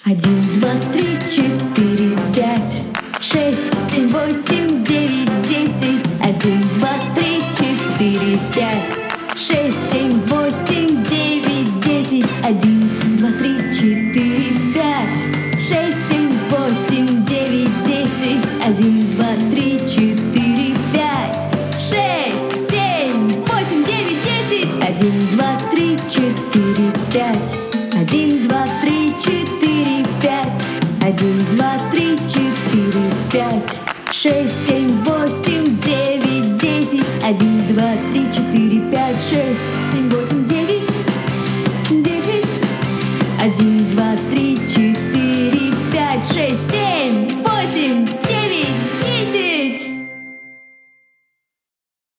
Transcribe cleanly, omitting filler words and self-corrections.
Один, два, три, четыре, пять, шесть, семь, восемь, девять, десять. Один, два, три, четыре, пять, шесть, семь, восемь, девять, десять. Один, два, три, четыре, пять, шесть, семь, восемь, девять, десять. Один, два, три, четыре, пять, шесть, семь, восемь, девять, десять. Один, два, три, четыре, пять. Один, два, три, четыре, пять. Один, два, три, четыре, пять, шесть, семь, восемь.